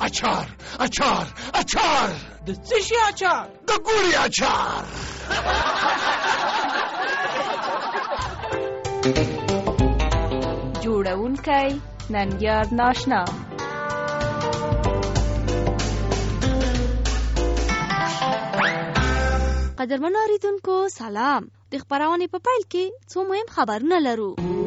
اچار اچار اچار. د څه شي اچار؟ د ګوړې اچار. جوړونکی ننګیار ناشنا. قدرمن اوریدونکو سلام. د خبرونې په پیل کې څو مهم خبرونه لرو.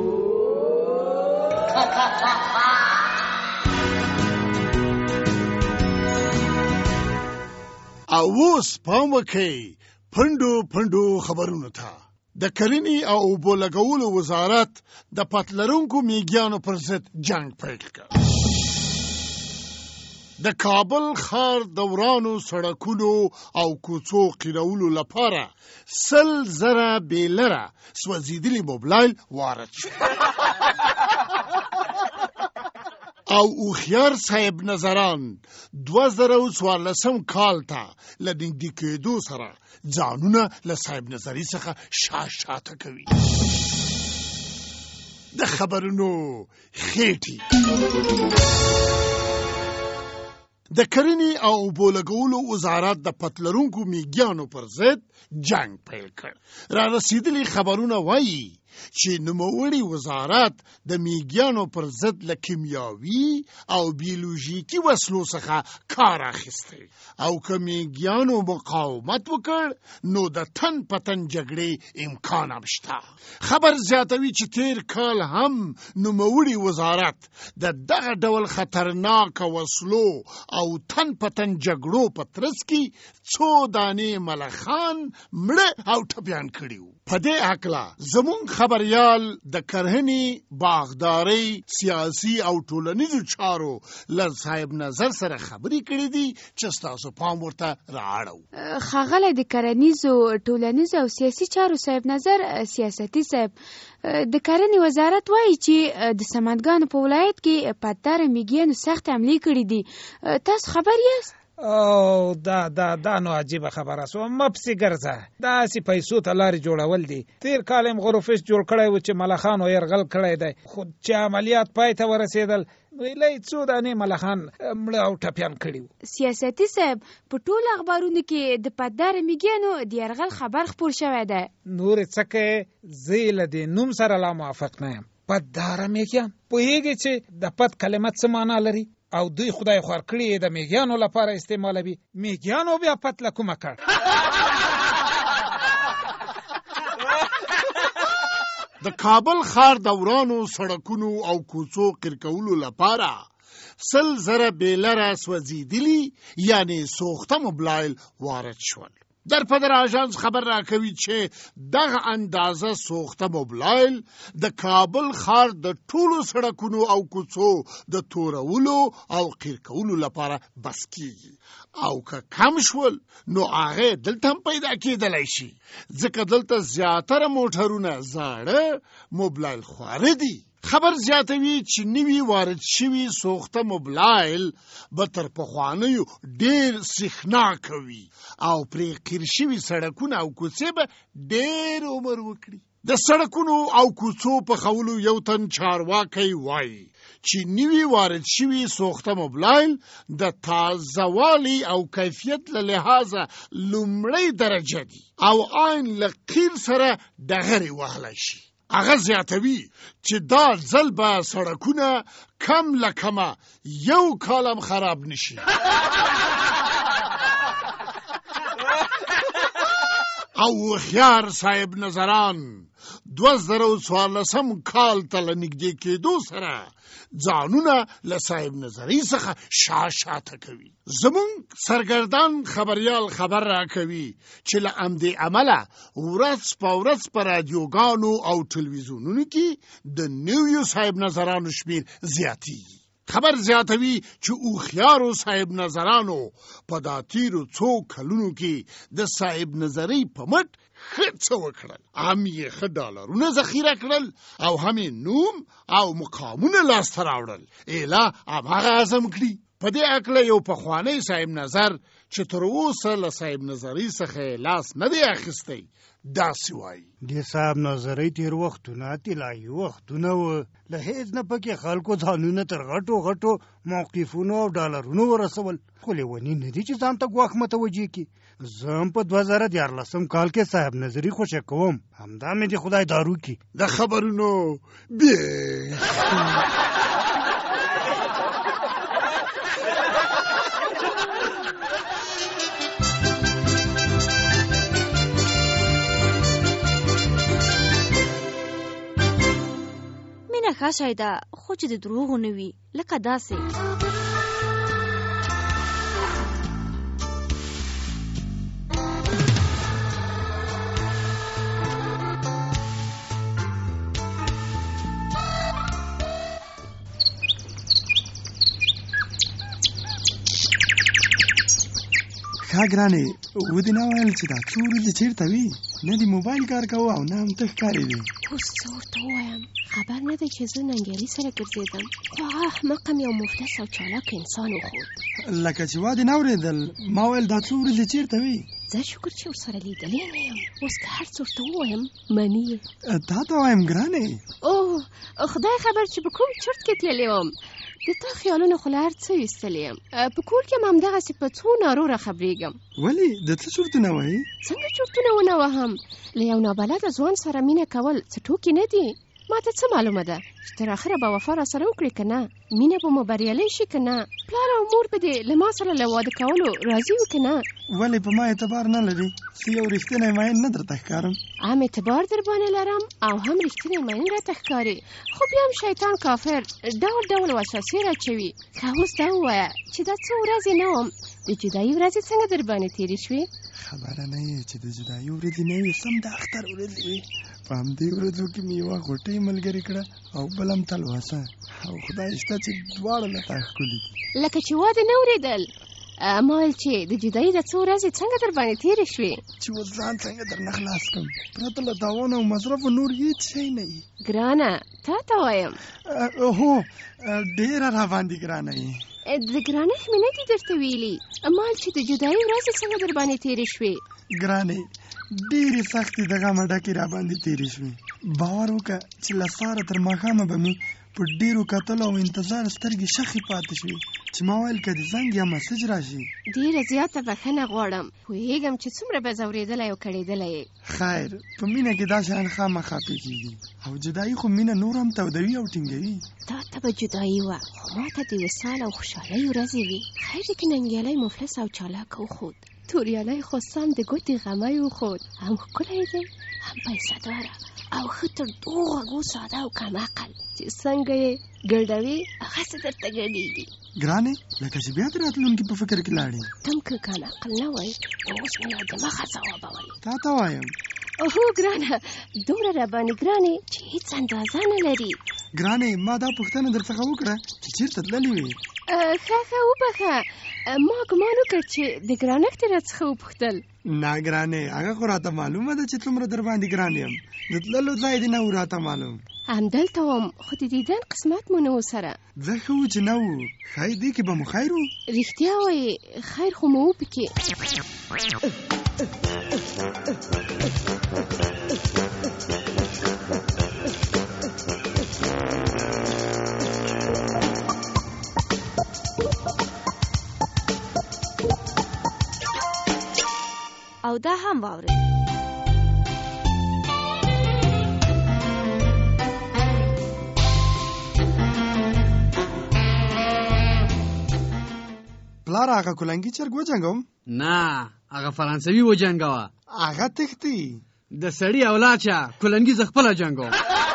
او اوس پام وکړئ پندو خبرونو ته. د کرنې او اوبو لګولو وزارت د پتلرونکو میږیانو پر ضد جنگ پیل کړ. د کابل ښار د ورانو سړکونو او کوڅو قیرولو لپاره 100,000 بیلره سوځېدلي موبلایل وارد شو. او هوښیار صاحب نظران 2014 کال ته له نږدې کېدو سره ځانونه له صاحب نظري څخه شاته کوي. د خبرونو خېټې. د کرنې او اوبو لګولو وزارت د پتلرونکو میږیانو پر ضد جنگ پیل کړ. را رسېدلي خبرونه وایي چې نوموړي وزارت د میږیانو پر ضد له کیمیاوي او بیولوژیکي وسلو څخه کار اخیستی او که میږیانو مقاومت وکړ نو د تن په تن جګړې امکان هم شته. خبر زیاتوي چې تیر کال هم نوموړي وزارت د دغه ډول خطرناک وسلو او تن په تن جګړو په ترڅ کې 2 دانې ملخان مړه او ټپیان کړي وو. په دې هکله زموږ خبریال د کرهنې، باغدارۍ، سیاسي او ټولنیزو چارو له صاحب نظر سره خبرې کړې دي چې ستاسو پام ورته رااړو. ښاغلی د کرنیزو، ټولنیزو او سیاسي چارو صاحب نظر سیاستي صاحب، د کرنې وزارت وایي چې د سمندګانو په ولایت کې پتداره میږیانو سخت حملې کړې دي. تاسو خبر یاست؟ او دا نو عجیبه خبره سو. مپسې ګرځه، داسې پیسو ته لارې جوړول دي. تیر کال هم غروفش جوړ کړی و چې ملخانو یرغل کړی دی، خو چې عملیات پای ته ورسېدل ویلی 2 دانې ملخان مړه او ټپیان کړي وو. سیاستي صاحب، په ټولو اخبارونو کې د پتداره میږیانو د یرغل خبر خپور شوی دی. نورې څه کوې؟ زه له دې نوم سره لا موافق نه یم. پتداره میږیان، پوهېږې چې د پت کلمه څه معنا لري؟ او دوی خدای خوار کړي د میږیانو لپاره استعمالوي. میږیانو بیا پت له کومه کړ؟ د کابل ښار د ورانو سړکونو او کوڅو قیرکولو لپاره 100,000 بیلره سوځېدلي یعنی سوخته موبلایل وارد شول. در پدر آژانس خبر راکوي چې دغه اندازه سوخته موبلایل د کابل ښار د ټولو سړکونو او کوڅو د تورولو او قیر کولو لپاره بس کیږي، او که کم شول نو هغه دلته هم پیدا کېدلی شي، ځکه دلته زیاتره موټرونه زاړه موبلایل خواره دي. خبر زیاتوي چې نوي وارد شوي سوخته موبلایل به تر پخوانیو ډېر سیخناک وي او پرې قیر شوي سړکونه او کوڅې به ډېر عمر وکړي. د سړکونو او کوڅو پخولو یو تن چارواکی وایي چې نوي وارد شوي سوخته موبلایل د تازهوالي او کیفیت له لحاظه لومړۍ درجه دي او عین له قیر سره ډغرې وهلی شي. هغه زیاتوي چې دا ځل به سړکونه کم له کمه 1 کال هم خراب نشي. او هوښیار صاحب نظران 2014 کال ته له نږدې کېدو سره ځانونه له صاحب نظري څخه شاته کوي. زمونږ سرګردان خبریال خبر راکوي چې له همدې امله ورځ په ورځ په رادیوګانو او ټلویزیونونو کې د نویو صاحب نظرانو شمیر زیاتېږي. خبر زیاتوي چې هوښیارو صاحب نظرانو په دا تیرو 2 کلونو کې د صاحب نظرۍ په مټ ښه څه وکړل. هم یې ښه ډالرونه ذخیره کړل او هم یې نوم او مقامونه لاسته راوړل، ایله هماغه عزم کړي. په دې هکله یو پخوانی صاحب نظر چې تر اوسه له صاحب نظرۍ څخه لاس نه دی اخیستی داسې وایي د صاحب نظرۍ تیر وختونه طلایي وختونه و له هیڅ نه پکې خلکو ځانونه تر غټو غټو موقفونو او ډالرونو ورسول خو لیوني نه دي چې ځان ته ګواښ متوجه کړي زه هم په 2014 کال کې صاحب نظري خوښه کوم همدا مې د خدای دارو کړي د خبرونو بې ښه شی ده خو چې د دروغو نه وي لکه داسې ښه ګرانې ودې نه ویل چې دا څو ورځې چېرته وي نه دې موبایل کار کوه او نه هم ته ښکارې وې اوس څه ورته ووایم خبر نه دی چې زه ننګیالي سره ګرځېدم خو هغه احمقه مې یو مفلس او چالاک انسان وښود لکه چې وا دې نه اورېدل ما ویل دا څو ورځې چېرته وي زه شکر چې ورسره لیدلی نه یم اوس که هر څه ورته ووایم مني یې تا ته وایم ګرانې اوه خدای خبر چې په کوم چرت کې تللی وم د تا خیالونه خو له هر څه ویستلی یم په کور کې هم همدغسې په څو ناروغه خبرېږم ولې د څه چرتونه وایي څنګه چرتونه ونه وهم له یو نابلده ځوان سره مینه کول څه ټوکې نه دي ما ته څه معلومه ده چې تر اخره به وفا راسره وکړې که نه مینه به مو بریالی شي که نه پلار او مور به دې له ما سره له واده کولو راضي وي که نه ولې په ما اعتبار نه لري زه یو رښتینی مین نه درته ښکارم هم اعتبار در باندې لرم او هم رښتینی مین راته ښکاري خو بیا هم شیطان کافر ډول ډول وسوسې راچوي که اوس دا ووایه چې دا څو ورځې نه وم د جدایي ورځې څنګه در باندې تېرې شوې خبره نه یې چې د جدایي ورځې نه وي سم د اختر ورځې وي په همدې ورځو کې مې یوه غوټۍ ملګرې کړه او بل هم تلوسه او خدای شته چې دواړه له تا ښکلي دي لکه چې واده نه اورېدل ما ویل چې د جدایي د څو ورځې څنګه در باندې تېرې شوې چې اوس ځان څنګه درنه خلاص کړم پرته له تاوان او مصرفو نور هېڅ شی نه وي ګرانه تا ته وایم هو ډېره راباندې ګرانه یې د ګرانښت مې نه دي درته ویلي ما ویل چې د جدایي ورځې څنګه در باندې تېرې شوې ګرانې ډېرې سختې د غمه ډکې راباندې تېرې شوې باور وکړه چې له سهاره تر ماښامه به مې په ډېرو کتلو او انتظار سترګې شخې پاتې شوې چې ما ویل که د زنګ یا مسج راشي ډېره زیاته بښنه غواړم پوهېږم چې څومره به ځورېدلی او کړېدلی یې خیر په مینه کې دا شیان خامخا پېښېږي او جدایي خو مینه نور هم تودوي او ټینګوي تا ته به جدایي وه خو ما ته د وصال او خوشحالۍ ورځې وي خیر دی که ننګیالی مفلس او چالاک وښود توریالی خو سم د ګوتې غمی وښود هم ښکلی دی هم پیسه داره او ښه تر دوغږو ساده او کم عقل چې څنګه یې ګرډوي هغسې درته ګډېږي ګرانې لکه چې بیا د راتلونکي په فکر کې لاړې ته هم که کم عقل نه وای اوس مې له دماغه ځوابوئ تا ته وایم هو ګرانه دومره راباندې ګرانې چې هېڅ اندازه نه لري ګرانې ما دا پوښتنه در څخه وکړه چې چېرته تللې وې ښه وبښه ما ګمان وکړ چې د ګرانښت یې راڅخه وپوښتل نه ګرانې هغه خو راته معلومه ده چې څومره در باندې ګران یم د تللو ځای دې نه و راته معلوم همدلته وم خو د دیدن قسمت مو نه و سره زه ښه و چې نه و ښایي دې کې به مو خیر و رښتیا وایې خیر خو مو و پکې او دا هم واورئ پلار هغه کلنګي چرګ وجنګوم نه هغه فرانسوي وجنګوه هغه تښتي د سړي اولاد شه کلنګي زه خپله جنګوم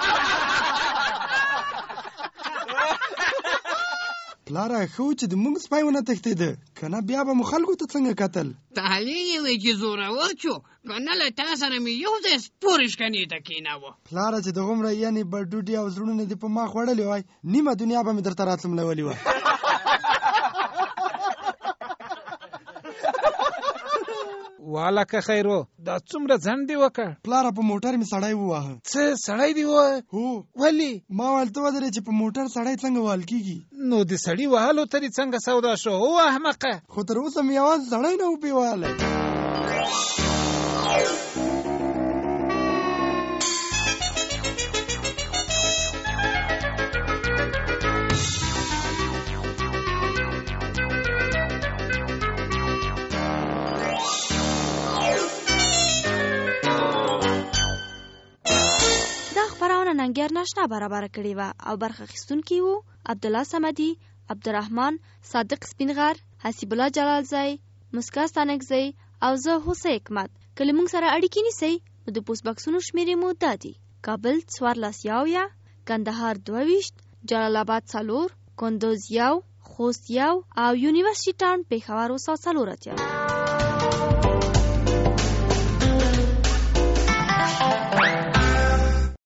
پلاره ښه و چې د موږ سپی ونه تښتېده که نه بیا به مو خلکو ته څنګه کتل تعلیق یې وی چې زورور شو که نه له تا سره مې یو ځای سپورې شکنې ته کېناوه پلاره چې د غومره یعنې بډوډي او زړونه دې په ما خوړلې وای نیمه دنیا به مې درته راتلملولې وه والکه خیرو دا څومره ځنډ دی وکړ پلاره په موټر مې سړی وواهه څه سړی دی ووهه هو ولې ما ویل ته ودرې چې په موټر سړی څنګه وهل کېږي نو د سړي وهلو ته دې څنګه سودا شو او احمقه خو تر اوسه مې یوازې سړی نه و پې وهلی خبرونه ننګر ناشنا برابر کړې و او برخه اخیستونکي وو عبدالله صمدي، عبدالرحمن، صادق سپینغر، حسیب الله جلالزی، مسکا ستانکزی او زه هوسه حکمت. کله موږ سره اړیکې نیسئ نو د پوسټ بکسونو شمیرې مو دا دي: کابل 14 کندهار 22 جلال آباد 4 کندوز 1 خوست 1 او یونیورسيټي ټاون پېښور 104.